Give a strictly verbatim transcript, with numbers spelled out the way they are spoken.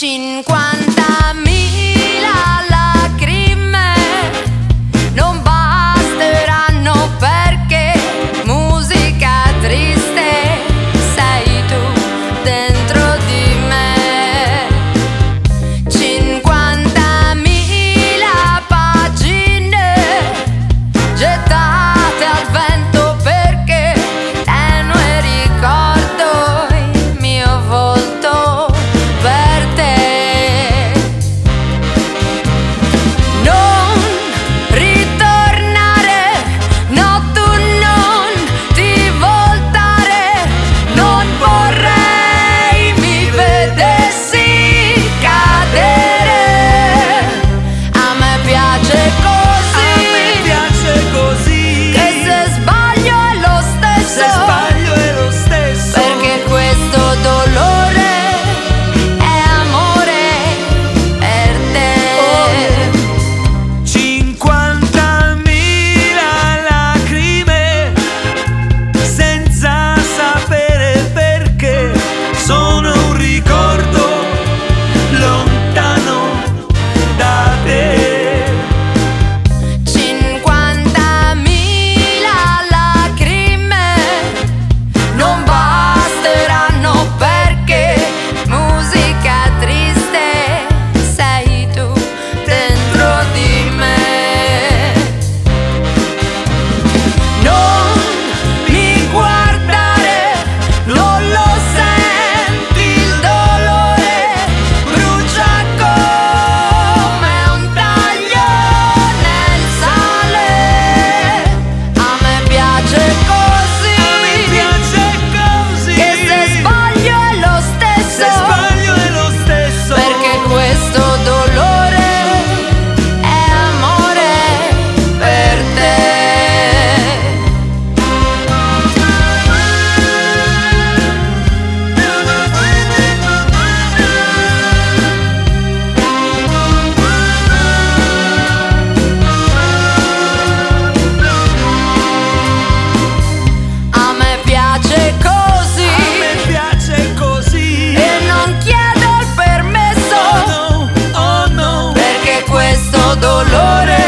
cinquantamila lacrime non basteranno perché musica triste sei tu dentro di me. Cinquantamila pagine gettate al vento perché tenue ricordo il mio volto per te. Non ritornare, no, tu non ti voltare, non vorrei mi vedessi cadere. A me piace così, A me piace così, che se sbaglio è lo stesso, se sbaglio è lo stesso, perché questo dolore è amore per te. cinquantamila lacrime senza sapere perché, sono un ricordo lontano da te. Cinquantamila lacrime non basteranno perché musica triste sei tu dentro di me. Non mi guardare, non lo senti il dolore, brucia come un taglio nel sale. A me piace così, A me piace così, che se sbaglio è lo stesso, se sbaglio è lo stesso, perché questo dolore è amore per te. A me piace così, a me piace così, e non chiedo il permesso, oh no, oh no, perché questo dolore